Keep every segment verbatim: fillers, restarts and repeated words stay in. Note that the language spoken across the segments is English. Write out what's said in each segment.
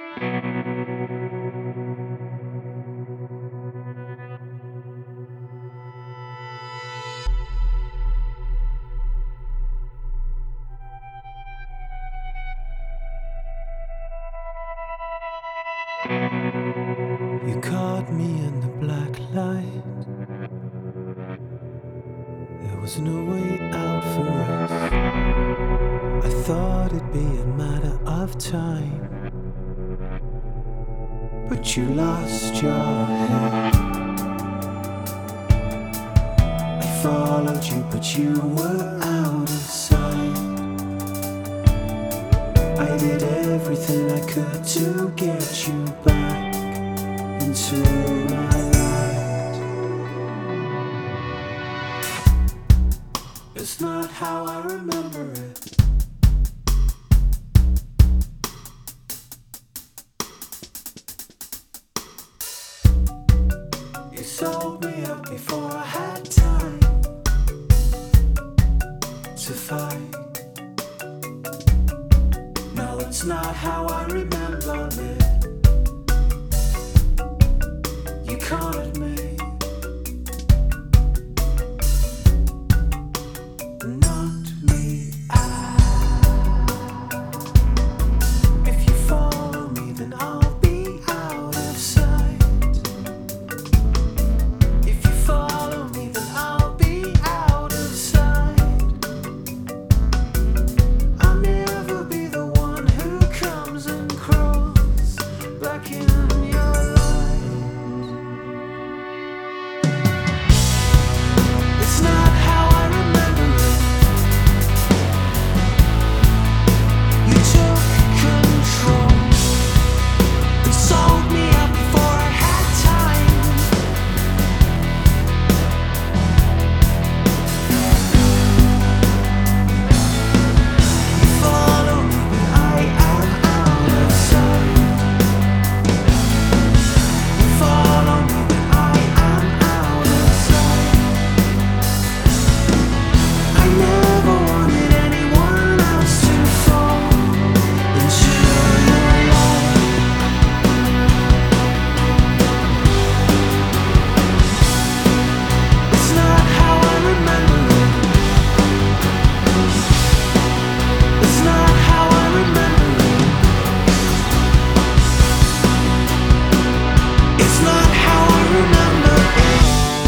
You caught me in the black light. There was no way out for us. I thought it'd be a matter of time, but you lost your head. I followed you, but you were out of sight. I did everything I could to get you back into my light. It's not how I remember it. You sold me up before I had time to fight. No, it's not how I remember it. You cornered me. Knocked me out. If you follow me, then I'll be out of sight. If you follow me, then I'll be out of sight. I'll never be the one who comes and crawls back in your light. It's not how I remember it. You took control and sold me out before I had time. You follow me, but I am out of sight. You follow me, but I am out of sight. I never wanted anyone else to fall into your life. It's not how I remember it. It's not how I remember it. It's not how I remember it.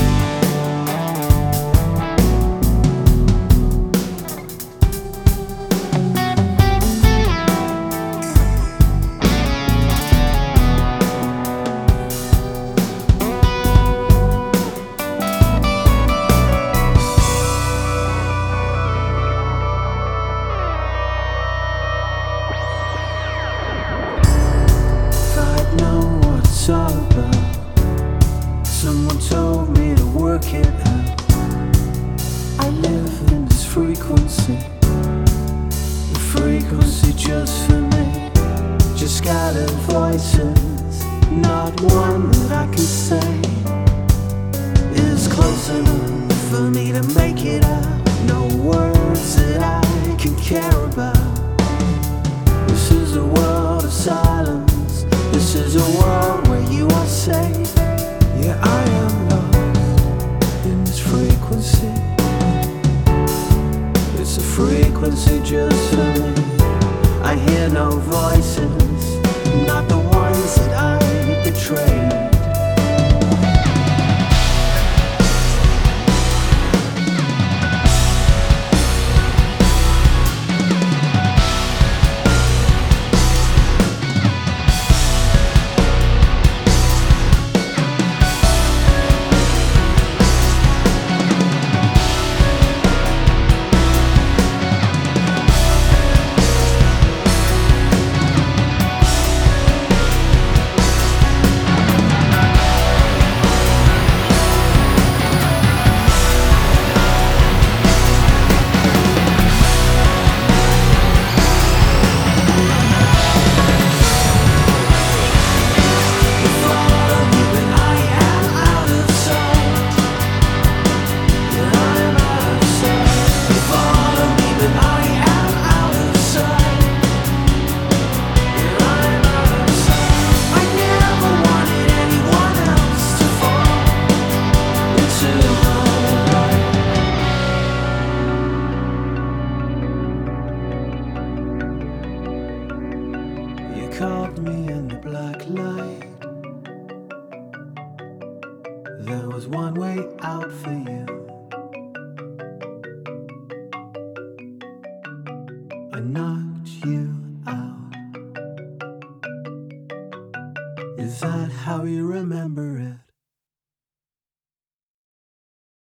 If I'd known what it's all about, someone told me to work it out. I live in this frequency, the frequency just for me. Just scattered voices, not one that I can say is close enough for me to make it out. No words that I can care about. This is a world of silence. This is a world where you are safe. Yeah, I am lost in this frequency. It's a frequency just for me. I hear no voices, not the ones that I betrayed. there was one way out for you. I knocked you out. Is that how you remember